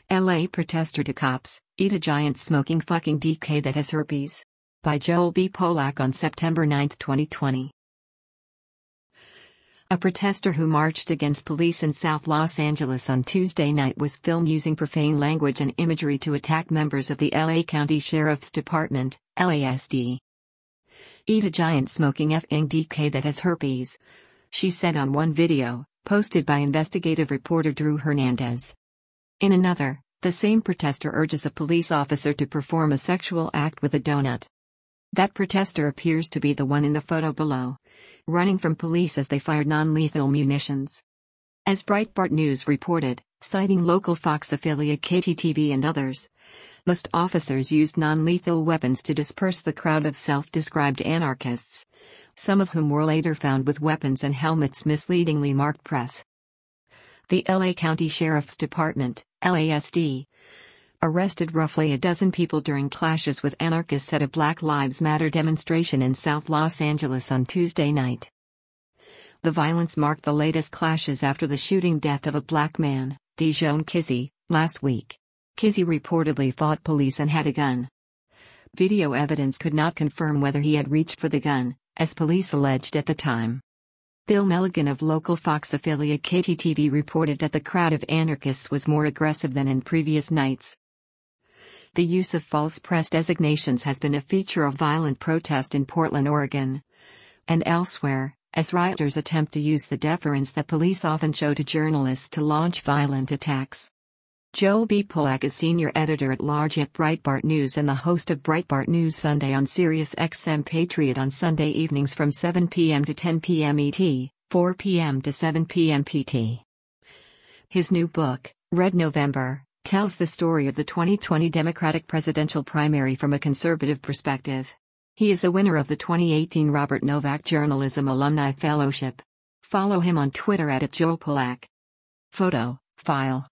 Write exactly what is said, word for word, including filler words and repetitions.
L A protester to cops, eat a giant smoking fucking D K that has herpes. By Joel B. Polak on September ninth, twenty twenty. A protester who marched against police in South Los Angeles on Tuesday night was filmed using profane language and imagery to attack members of the L A County Sheriff's Department, L A S D. Eat a giant smoking effing D K that has herpes, she said on one video, posted by investigative reporter Drew Hernandez. In another, the same protester urges a police officer to perform a sexual act with a donut. That protester appears to be the one in the photo below, running from police as they fired non-lethal munitions. As Breitbart News reported, citing local Fox affiliate K T T V and others, most officers used non-lethal weapons to disperse the crowd of self-described anarchists, some of whom were later found with weapons and helmets misleadingly marked press. The L A County Sheriff's Department, L A S D, arrested roughly a dozen people during clashes with anarchists at a Black Lives Matter demonstration in South Los Angeles on Tuesday night. The violence marked the latest clashes after the shooting death of a black man, Dijon Kizzee, last week. Kizzee reportedly fought police and had a gun. Video evidence could not confirm whether he had reached for the gun, as police alleged at the time. Bill Milligan of local Fox affiliate K T T V reported that the crowd of anarchists was more aggressive than in previous nights. The use of false press designations has been a feature of violent protest in Portland, Oregon, and elsewhere, as rioters attempt to use the deference that police often show to journalists to launch violent attacks. Joel B. Polak is senior editor-at-large at Breitbart News and the host of Breitbart News Sunday on Sirius X M Patriot on Sunday evenings from seven p m to ten p m E T, four p m to seven p m P T. His new book, Red November, tells the story of the twenty twenty Democratic presidential primary from a conservative perspective. He is a winner of the twenty eighteen Robert Novak Journalism Alumni Fellowship. Follow him on Twitter at Joel Polak. Photo, file.